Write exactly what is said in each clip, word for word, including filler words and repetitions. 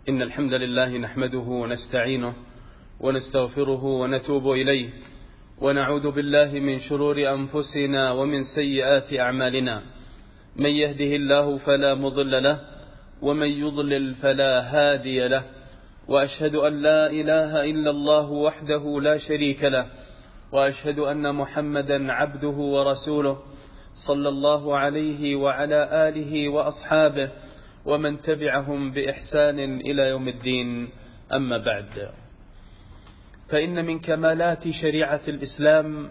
إن الحمد لله نحمده ونستعينه ونستغفره ونتوب إليه ونعوذ بالله من شرور أنفسنا ومن سيئات أعمالنا. من يهده الله فلا مضل له ومن يضلل فلا هادي له، وأشهد أن لا إله إلا الله وحده لا شريك له، وأشهد أن محمدا عبده ورسوله صلى الله عليه وعلى آله وأصحابه ومن تبعهم بإحسان إلى يوم الدين. أما بعد، فإن من كمالات شريعة الإسلام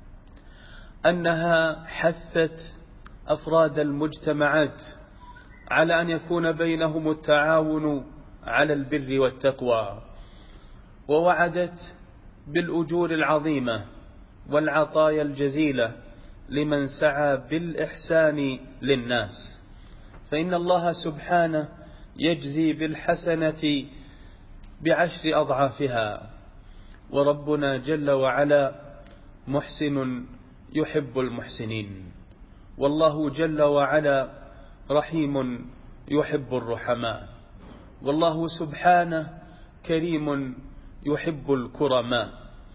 أنها حثت أفراد المجتمعات على أن يكون بينهم التعاون على البر والتقوى، ووعدت بالأجور العظيمة والعطايا الجزيلة لمن سعى بالإحسان للناس، فإن الله سبحانه يجزي بالحسنة بعشر أضعافها، وربنا جل وعلا محسن يحب المحسنين، والله جل وعلا رحيم يحب الرحماء، والله سبحانه كريم يحب الكرماء.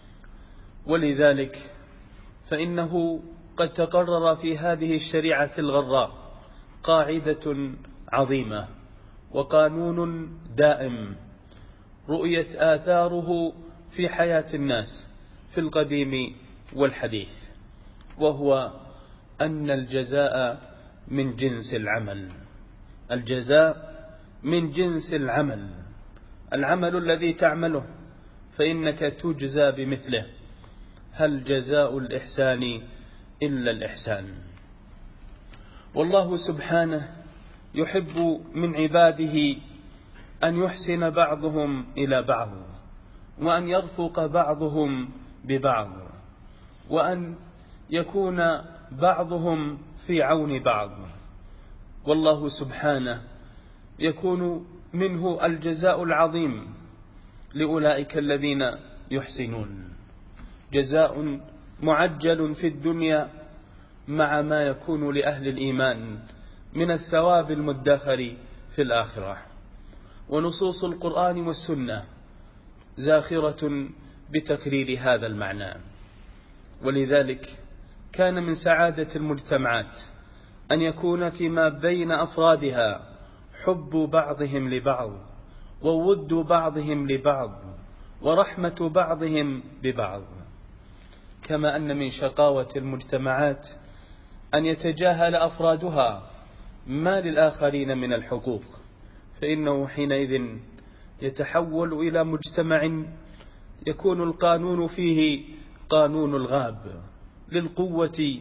ولذلك فإنه قد تقرر في هذه الشريعة الغراء قاعدة عظيمة وقانون دائم رؤيت آثاره في حياة الناس في القديم والحديث، وهو أن الجزاء من جنس العمل. الجزاء من جنس العمل، العمل الذي تعمله فإنك تجزى بمثله. هل جزاء الإحسان إلا الإحسان؟ والله سبحانه يحب من عباده أن يحسن بعضهم إلى بعض، وأن يرفق بعضهم ببعض، وأن يكون بعضهم في عون بعض. والله سبحانه يكون منه الجزاء العظيم لأولئك الذين يحسنون، جزاء معجل في الدنيا مع ما يكون لأهل الإيمان من الثواب المدخر في الآخرة. ونصوص القرآن والسنة زاخرة بتقرير هذا المعنى. ولذلك كان من سعادة المجتمعات أن يكون فيما بين أفرادها حب بعضهم لبعض، وود بعضهم لبعض، ورحمة بعضهم ببعض. كما أن من شقاوة المجتمعات أن يتجاهل أفرادها ما للآخرين من الحقوق، فإنه حينئذ يتحول إلى مجتمع يكون القانون فيه قانون الغاب للقوة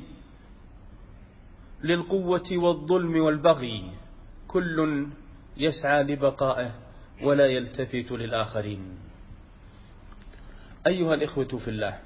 للقوة والظلم والبغي، كل يسعى لبقائه ولا يلتفت للآخرين. أيها الإخوة في الله،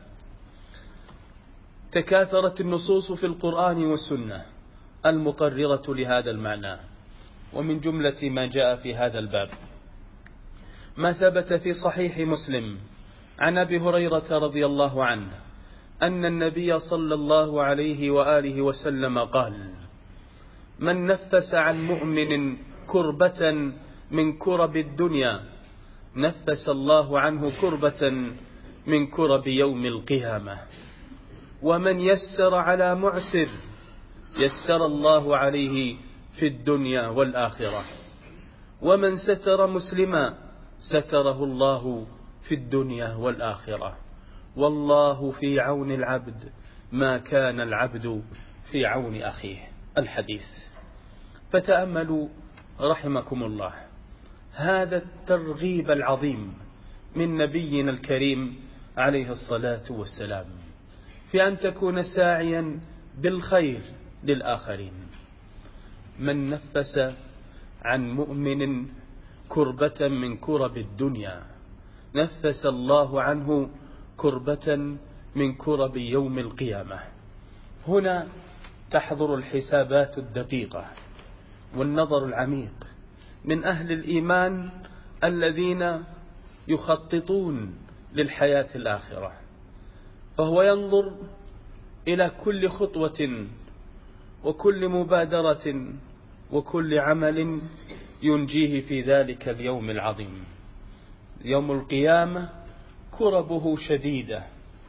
تكاثرت النصوص في القرآن والسنة المقررة لهذا المعنى، ومن جملة ما جاء في هذا الباب ما ثبت في صحيح مسلم عن أبي هريرة رضي الله عنه أن النبي صلى الله عليه وآله وسلم قال: من نفس عن مؤمن كربة من كرب الدنيا نفس الله عنه كربة من كرب يوم القيامة، ومن يسر على معسر يسر الله عليه في الدنيا والآخرة، ومن ستر مسلما ستره الله في الدنيا والآخرة، والله في عون العبد ما كان العبد في عون أخيه. الحديث. فتأملوا رحمكم الله هذا الترغيب العظيم من نبينا الكريم عليه الصلاة والسلام في أن تكون ساعيا بالخير للآخرين. من نفس عن مؤمن كربة من كرب الدنيا نفس الله عنه كربة من كرب يوم القيامة. هنا تحضر الحسابات الدقيقة والنظر العميق من أهل الإيمان الذين يخططون للحياة الآخرة، فهو ينظر إلى كل خطوة وكل مبادرة وكل عمل ينجيه في ذلك اليوم العظيم. يوم القيامة كربه شديدة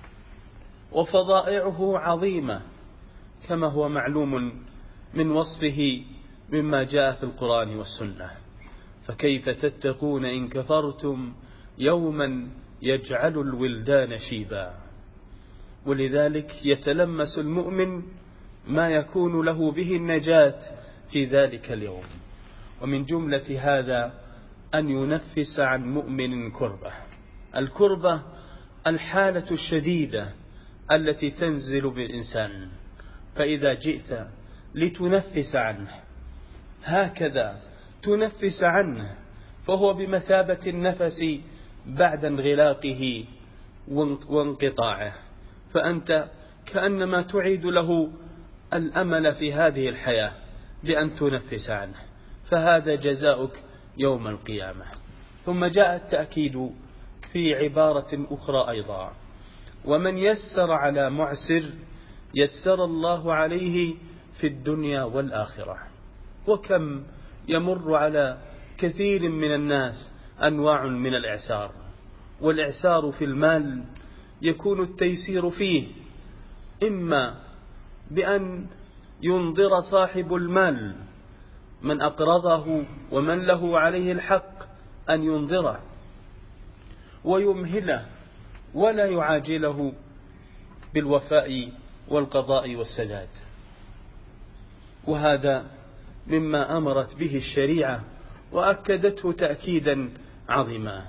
وفضائعه عظيمة كما هو معلوم من وصفه مما جاء في القرآن والسنة. فكيف تتقون إن كفرتم يوما يجعل الولدان شيبا. ولذلك يتلمس المؤمن ما يكون له به النجاة في ذلك اليوم. ومن جملة هذا أن ينفس عن مؤمن كربة. الكربة الحالة الشديدة التي تنزل بالإنسان، فإذا جئت لتنفس عنه هكذا تنفس عنه فهو بمثابة النفس بعد انغلاقه وانقطاعه، فأنت كأنما تعيد له الأمل في هذه الحياة بأن تنفس عنه، فهذا جزاؤك يوم القيامة. ثم جاء التأكيد في عبارة أخرى أيضا: ومن يسر على معسر يسر الله عليه في الدنيا والآخرة. وكم يمر على كثير من الناس أنواع من الإعسار، والإعسار في المال يكون التيسير فيه إما بأن ينظر صاحب المال من أقرضه ومن له عليه الحق أن ينظره ويمهله ولا يعاجله بالوفاء والقضاء والسداد، وهذا مما أمرت به الشريعة وأكدته تأكيدا عظيما.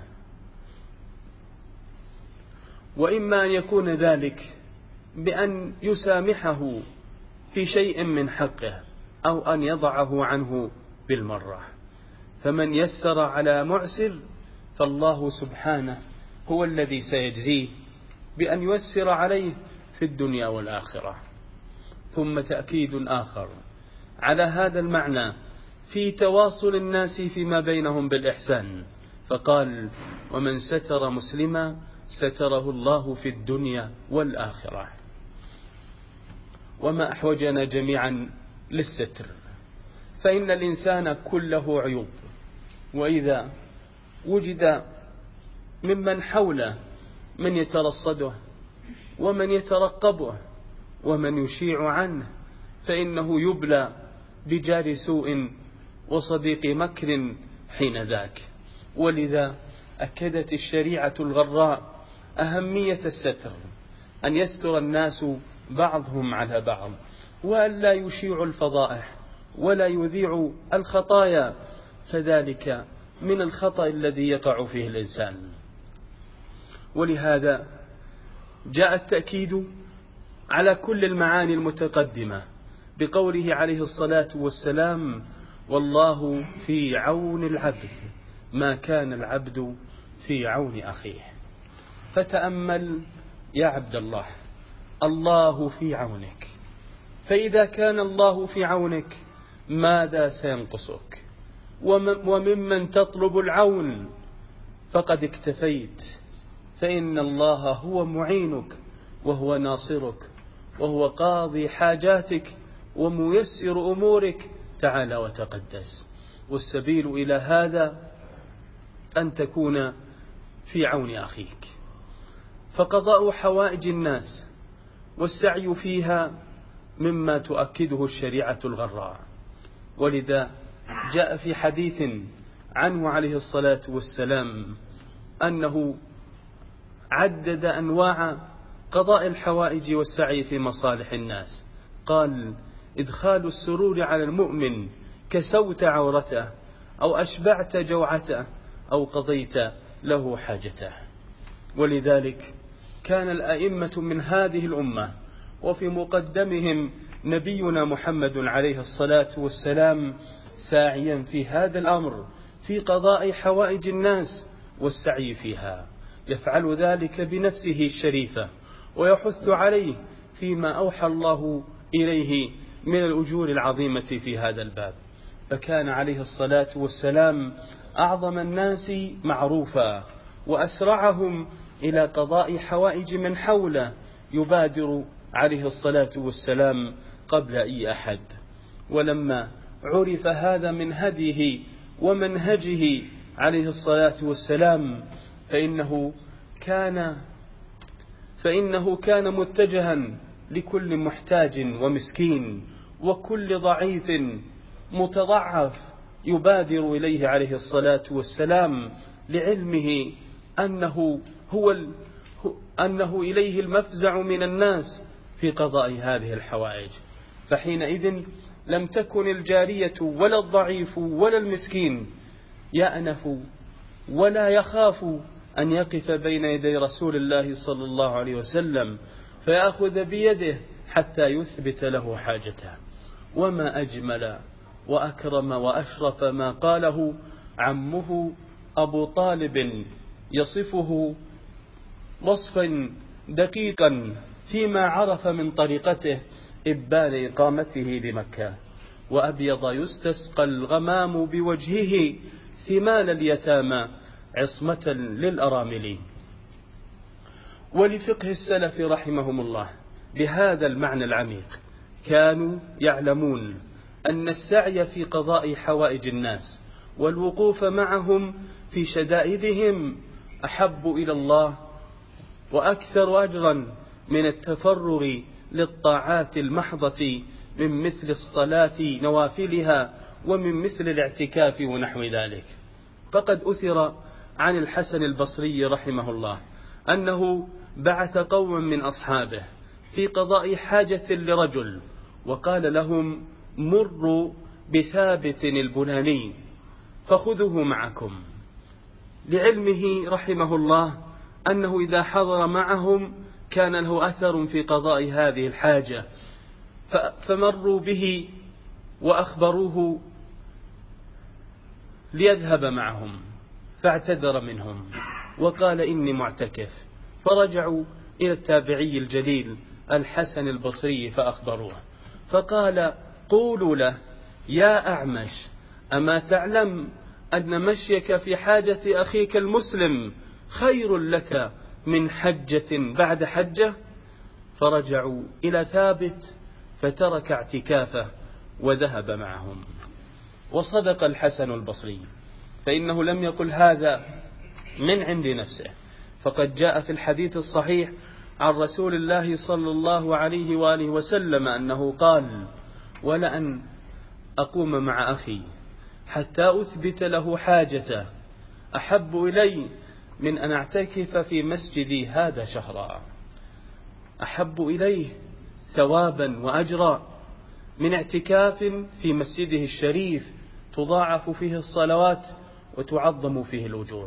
وإما أن يكون ذلك بأن يسامحه في شيء من حقه أو أن يضعه عنه بالمرة. فمن يسر على معسر فالله سبحانه هو الذي سيجزيه بأن يسر عليه في الدنيا والآخرة. ثم تأكيد آخر على هذا المعنى في تواصل الناس فيما بينهم بالإحسان، فقال: ومن ستر مسلما ستره الله في الدنيا والآخرة. وما أحوجنا جميعا للستر، فإن الإنسان كله عيوب، وإذا وجد ممن حوله من يترصده ومن يترقبه ومن يشيع عنه فإنه يبلى بجار سوء وصديق مكر حين ذاك. ولذا أكدت الشريعة الغراء أهمية الستر، أن يستر الناس بعضهم على بعض، وأن لا يشيع الفضائح ولا يذيع الخطايا، فذلك من الخطأ الذي يقع فيه الإنسان. ولهذا جاء التأكيد على كل المعاني المتقدمة بقوله عليه الصلاة والسلام: والله في عون العبد ما كان العبد في عون أخيه. فتأمل يا عبد الله، الله في عونك، فإذا كان الله في عونك ماذا سينقصك؟ وممن تطلب العون فقد اكتفيت، فإن الله هو معينك وهو ناصرك وهو قاضي حاجاتك وميسر أمورك تعالى وتقدس. والسبيل إلى هذا أن تكون في عون أخيك، فقضاء حوائج الناس والسعي فيها مما تؤكده الشريعة الغراء. ولذا جاء في حديث عنه عليه الصلاة والسلام أنه عدد أنواع قضاء الحوائج والسعي في مصالح الناس، قال: إدخال السرور على المؤمن كسوت عورته أو أشبعت جوعته أو قضيت له حاجته. ولذلك كان الأئمة من هذه الأمة وفي مقدمهم نبينا محمد عليه الصلاة والسلام ساعيا في هذا الأمر في قضاء حوائج الناس والسعي فيها، يفعل ذلك بنفسه الشريفة ويحث عليه فيما أوحى الله إليه من الأجور العظيمة في هذا الباب. فكان عليه الصلاة والسلام أعظم الناس معروفا وأسرعهم إلى قضاء حوائج من حوله، يبادر عليه الصلاة والسلام قبل أي أحد. ولما عرف هذا من هديه ومنهجه عليه الصلاة والسلام، فإنه كان فإنه كان متجها لكل محتاج ومسكين وكل ضعيف متضعف، يبادر إليه عليه الصلاة والسلام لعلمه أنه هو ال... أنه إليه المفزع من الناس في قضاء هذه الحوائج. فحينئذ لم تكن الجارية ولا الضعيف ولا المسكين يأنف ولا يخاف أن يقف بين يدي رسول الله صلى الله عليه وسلم فيأخذ بيده حتى يثبت له حاجته. وما أجمل وأكرم وأشرف ما قاله عمه أبو طالب يصفه وصفا دقيقا فيما عرف من طريقته إبان إقامته بمكة: وأبيض يستسقى الغمام بوجهه ثمال اليتامى عصمة للأرامل. ولفقه السلف رحمهم الله بهذا المعنى العميق كانوا يعلمون أن السعي في قضاء حوائج الناس والوقوف معهم في شدائدهم أحب إلى الله وأكثر أجرا من التفرغ للطاعات المحضة من مثل الصلاة نوافلها ومن مثل الاعتكاف ونحو ذلك. فقد أثر عن الحسن البصري رحمه الله أنه بعث قوما من أصحابه في قضاء حاجة لرجل، وقال لهم: مروا بثابت البناني فخذوه معكم، لعلمه رحمه الله أنه إذا حضر معهم كان له أثر في قضاء هذه الحاجة. فمروا به وأخبروه ليذهب معهم، فاعتذر منهم وقال: إني معتكف. فرجعوا إلى التابعي الجليل الحسن البصري فأخبروه، فقال: قولوا له: يا أعمش، أما تعلم أن مشيك في حاجة أخيك المسلم خير لك من حجة بعد حجة؟ فرجعوا إلى ثابت فترك اعتكافه وذهب معهم. وصدق الحسن البصري، فإنه لم يقل هذا من عند نفسه، فقد جاء في الحديث الصحيح عن رسول الله صلى الله عليه وآله وسلم أنه قال: ولأن أقوم مع أخي حتى أثبت له حاجته أحب إلي من أن أعتكف في مسجدي هذا شهرا، أحب إليه ثوابا وأجرا من اعتكاف في مسجده الشريف تضاعف فيه الصلوات وتعظم فيه الأجور.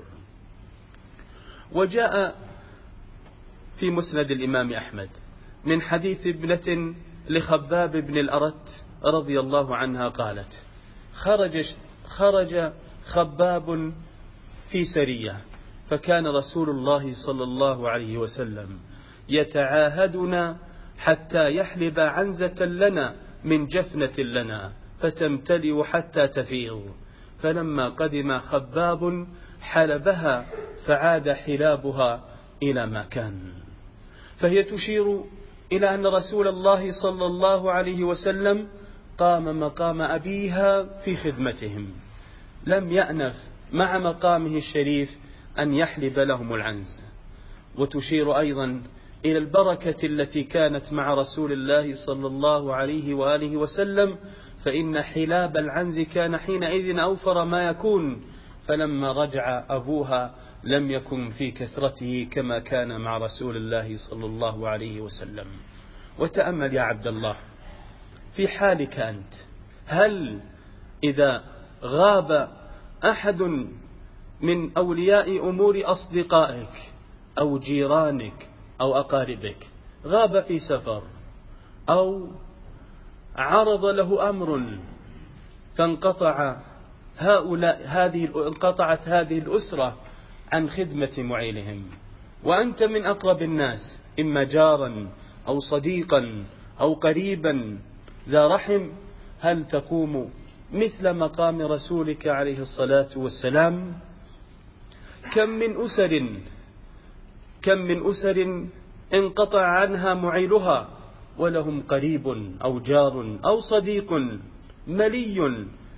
وجاء في مسند الإمام أحمد من حديث ابنة لخباب بن الأرت رضي الله عنها قالت: خرج, خرج خباب في سرية، فكان رسول الله صلى الله عليه وسلم يتعاهدنا حتى يحلب عنزة لنا من جفنة لنا فتمتلئ حتى تفيض، فلما قدم خباب حلبها فعاد حلابها إلى ما كان. فهي تشير إلى أن رسول الله صلى الله عليه وسلم قام مقام أبيها في خدمتهم، لم يأنف مع مقامه الشريف أن يحلب لهم العنز. وتشير أيضا إلى البركة التي كانت مع رسول الله صلى الله عليه وآله وسلم، فإن حلاب العنز كان حينئذ أوفر ما يكون، فلما رجع أبوها لم يكن في كثرته كما كان مع رسول الله صلى الله عليه وسلم. وتأمل يا عبد الله في حالك أنت، هل إذا غاب أحد من أولياء أمور أصدقائك أو جيرانك أو أقاربك، غاب في سفر أو عرض له أمر فانقطع هؤلاء هذه انقطعت هذه الأسرة عن خدمة معيلهم، وأنت من أقرب الناس إما جارا أو صديقا أو قريبا ذا رحم، هل تقوم مثل مقام رسولك عليه الصلاة والسلام؟ كم من أسر كم من أسر انقطع عنها معيلها ولهم قريب أو جار أو صديق ملي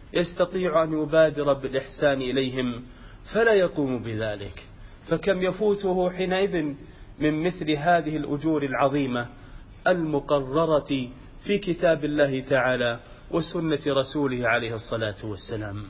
يستطيع أن يبادر بالإحسان إليهم فلا يقوم بذلك، فكم يفوته حينئذ من مثل هذه الأجور العظيمة المقررة في كتاب الله تعالى وسنة رسوله عليه الصلاة والسلام.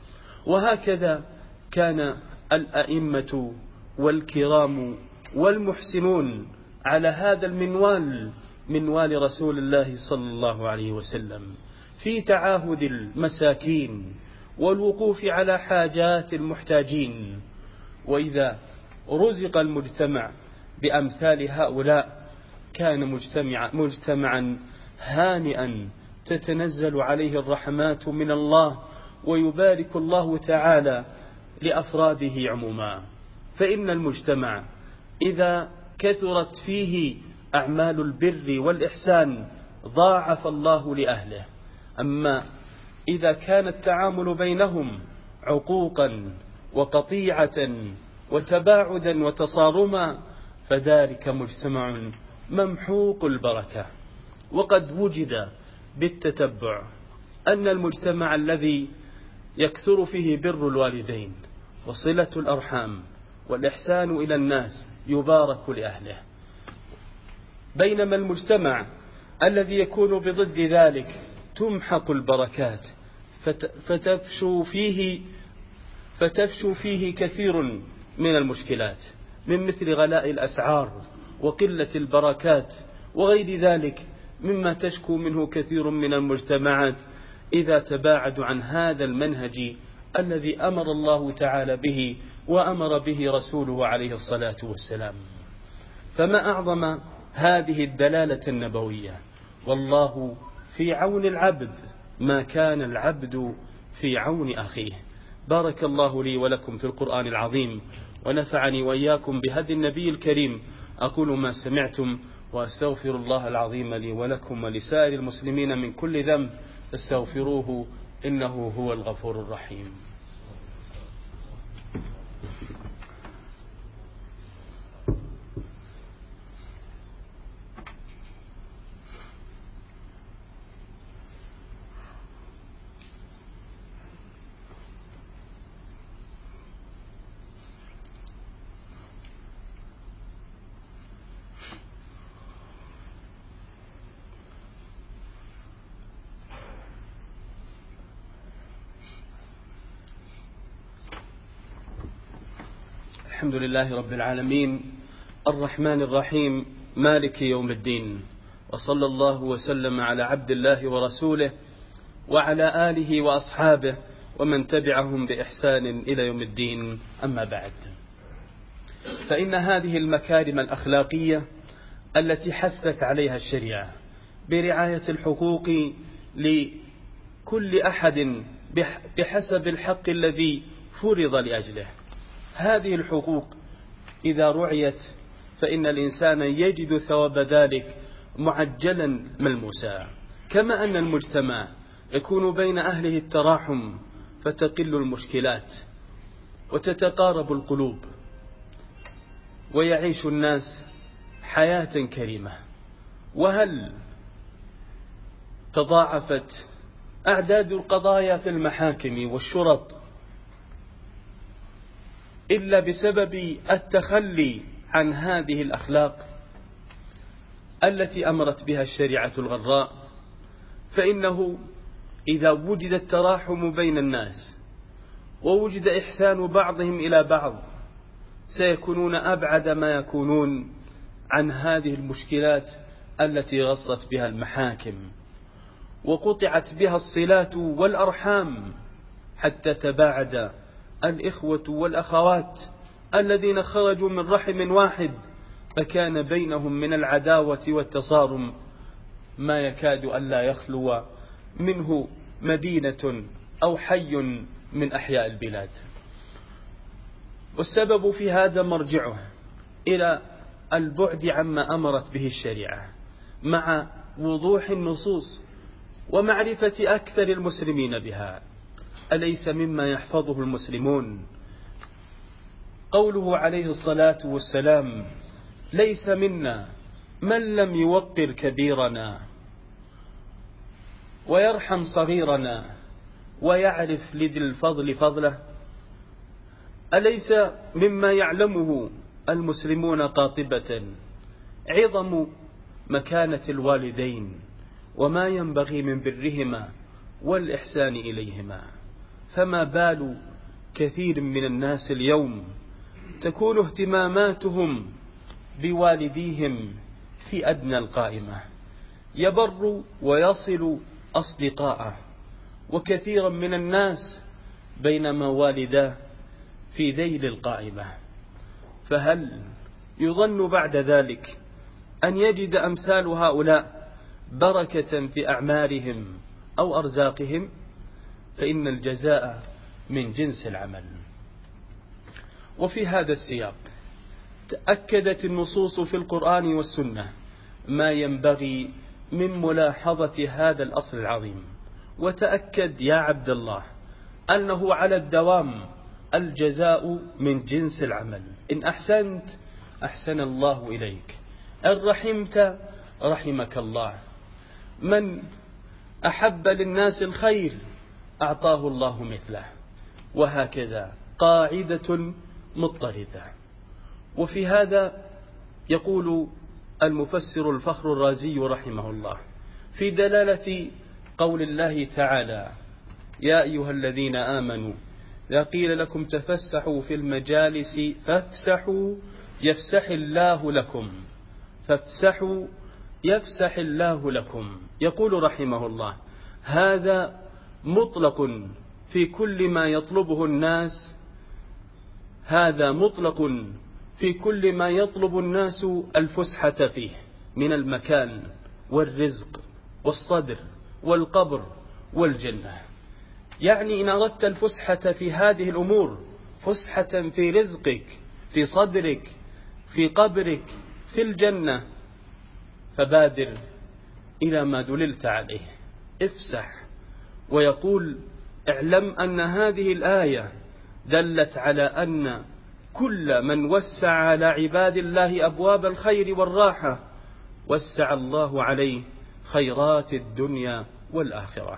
وهكذا كان الأئمة والكرام والمحسنون على هذا المنوال، منوال رسول الله صلى الله عليه وسلم، في تعاهد المساكين والوقوف على حاجات المحتاجين. وإذا رزق المجتمع بأمثال هؤلاء كان مجتمع مجتمعا هانئا تتنزل عليه الرحمات من الله، ويبارك الله تعالى لأفراده عموما. فإن المجتمع إذا كثرت فيه أعمال البر والإحسان ضاعف الله لأهله، أما إذا كان التعامل بينهم عقوقا وقطيعة وتباعدا وتصارما فذلك مجتمع ممحوق البركة. وقد وجد بالتتبع أن المجتمع الذي يكثر فيه بر الوالدين وصلة الأرحام والإحسان إلى الناس يبارك لأهله، بينما المجتمع الذي يكون بضد ذلك تمحق البركات فتفشو فيه فتفشو فيه كثير من المشكلات، من مثل غلاء الأسعار وقلة البركات وغير ذلك مما تشكو منه كثير من المجتمعات إذا تباعدوا عن هذا المنهج الذي أمر الله تعالى به وأمر به رسوله عليه الصلاة والسلام. فما أعظم هذه الدلالة النبوية، والله في عون العبد ما كان العبد في عون أخيه. بارك الله لي ولكم في القرآن العظيم، ونفعني وإياكم بهدي النبي الكريم. أقول ما سمعتم وأستغفر الله العظيم لي ولكم ولسائر المسلمين من كل ذنب، استغفروه إنه هو الغفور الرحيم. الحمد لله رب العالمين الرحمن الرحيم مالك يوم الدين، وصلى الله وسلم على عبد الله ورسوله وعلى آله وأصحابه ومن تبعهم بإحسان إلى يوم الدين. أما بعد، فإن هذه المكارم الأخلاقية التي حثت عليها الشريعة برعاية الحقوق لكل أحد بحسب الحق الذي فرض لأجله، هذه الحقوق إذا رعيت فإن الإنسان يجد ثواب ذلك معجلا ملموسا. كما أن المجتمع يكون بين أهله التراحم فتقل المشكلات وتتقارب القلوب ويعيش الناس حياة كريمة. وهل تضاعفت أعداد القضايا في المحاكم والشرط إلا بسبب التخلي عن هذه الأخلاق التي أمرت بها الشريعة الغراء؟ فإنه إذا وجد التراحم بين الناس ووجد إحسان بعضهم إلى بعض سيكونون أبعد ما يكونون عن هذه المشكلات التي غصت بها المحاكم وقطعت بها الصلات والأرحام، حتى تباعد الإخوة والأخوات الذين خرجوا من رحم واحد فكان بينهم من العداوة والتصارم ما يكاد ألا يخلو منه مدينة أو حي من أحياء البلاد. والسبب في هذا مرجعه إلى البعد عما أمرت به الشريعة مع وضوح النصوص ومعرفة أكثر المسلمين بها. أليس مما يحفظه المسلمون قوله عليه الصلاة والسلام: ليس منا من لم يوقر كبيرنا ويرحم صغيرنا ويعرف لذي الفضل فضله؟ أليس مما يعلمه المسلمون قاطبة عظم مكانة الوالدين وما ينبغي من برهما والإحسان إليهما؟ فما بال كثير من الناس اليوم تكون اهتماماتهم بوالديهم في أدنى القائمة، يبر ويصل أصدقاءه، وكثيرا من الناس بينما والداه في ذيل القائمة. فهل يظن بعد ذلك أن يجد أمثال هؤلاء بركة في أعمارهم أو أرزاقهم؟ فإن الجزاء من جنس العمل. وفي هذا السياق تأكدت النصوص في القرآن والسنة ما ينبغي من ملاحظة هذا الأصل العظيم. وتأكد يا عبد الله أنه على الدوام الجزاء من جنس العمل. إن أحسنت أحسن الله إليك، إن رحمت رحمك الله. من أحب للناس الخير أعطاه الله مثله، وهكذا قاعدة مضطردة. وفي هذا يقول المفسر الفخر الرازي رحمه الله في دلالة قول الله تعالى: يا أيها الذين آمنوا إذا قيل لكم تفسحوا في المجالس فافسحوا يفسح الله لكم، فافسحوا يفسح الله لكم. يقول رحمه الله: هذا مطلق في كل ما يطلبه الناس، هذا مطلق في كل ما يطلب الناس الفسحة فيه من المكان والرزق والصدر والقبر والجنة. يعني إن أردت الفسحة في هذه الأمور، فسحة في رزقك، في صدرك، في قبرك، في الجنة، فبادر إلى ما دللت عليه، افسح. ويقول: اعلم أن هذه الآية دلت على أن كل من وسع على عباد الله أبواب الخير والراحة وسع الله عليه خيرات الدنيا والآخرة.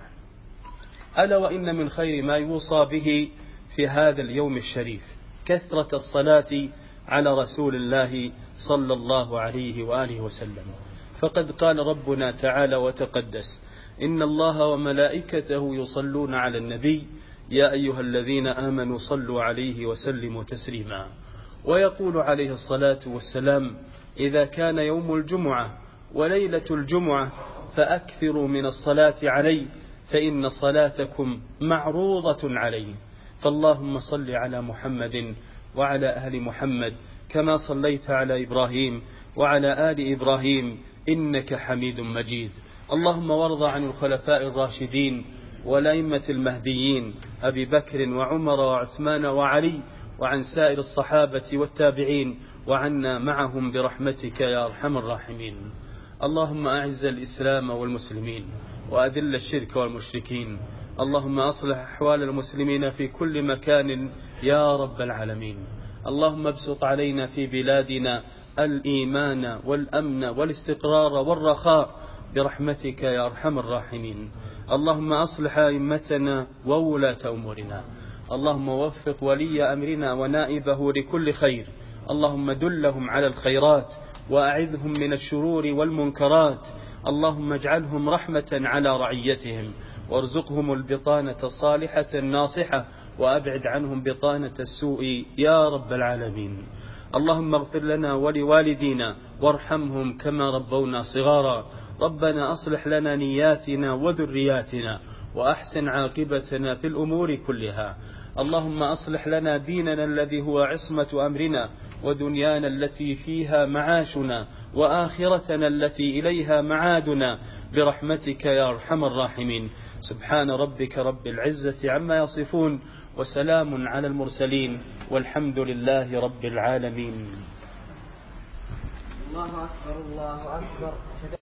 ألا وإن من خير ما يوصى به في هذا اليوم الشريف كثرة الصلاة على رسول الله صلى الله عليه وآله وسلم. فقد قال ربنا تعالى وتقدس: إن الله وملائكته يصلون على النبي يا أيها الذين آمنوا صلوا عليه وسلموا تسليما. ويقول عليه الصلاة والسلام: إذا كان يوم الجمعة وليلة الجمعة فأكثروا من الصلاة علي فإن صلاتكم معروضة علي. فاللهم صل على محمد وعلى آل محمد كما صليت على إبراهيم وعلى آل إبراهيم إنك حميد مجيد. اللهم وارض عن الخلفاء الراشدين والأئمة المهديين أبي بكر وعمر وعثمان وعلي، وعن سائر الصحابة والتابعين، وعنا معهم برحمتك يا أرحم الراحمين. اللهم أعز الإسلام والمسلمين وأذل الشرك والمشركين. اللهم أصلح أحوال المسلمين في كل مكان يا رب العالمين. اللهم ابسط علينا في بلادنا الإيمان والأمن والاستقرار والرخاء برحمتك يا أرحم الراحمين. اللهم أصلح أئمتنا وولاة أمورنا. اللهم وفق ولي أمرنا ونائبه لكل خير. اللهم دلهم على الخيرات وأعذهم من الشرور والمنكرات. اللهم اجعلهم رحمة على رعيتهم، وارزقهم البطانة الصالحة الناصحة، وأبعد عنهم بطانة السوء يا رب العالمين. اللهم اغفر لنا ولوالدينا وارحمهم كما ربونا صغارا. ربنا أصلح لنا نياتنا وذرياتنا وأحسن عاقبتنا في الأمور كلها. اللهم أصلح لنا ديننا الذي هو عصمة أمرنا، ودنيانا التي فيها معاشنا، وآخرتنا التي إليها معادنا برحمتك يا أرحم الراحمين. سبحان ربك رب العزة عما يصفون، وسلام على المرسلين، والحمد لله رب العالمين. الله أكبر الله أكبر.